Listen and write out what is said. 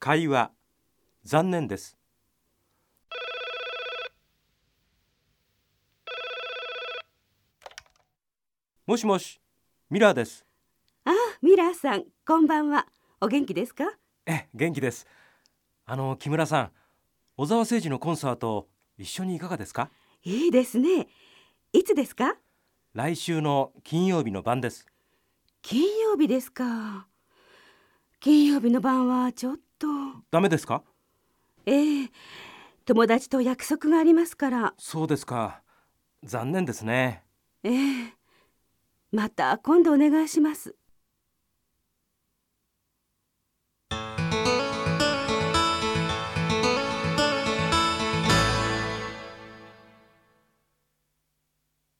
会話、残念です。もしもし、ミラーです。 あ、ミラーさん、こんばんは。お元気ですか？ 元気です。木村さん、小沢誠二のコンサート、一緒にいかがですか？ いいですね。いつですか？ 来週の金曜日の晩です。 金曜日ですか。金曜日の晩はちょっと。 ダメですか？ ええ、友達と約束がありますから。 そうですか。残念ですね。 ええ、また今度お願いします。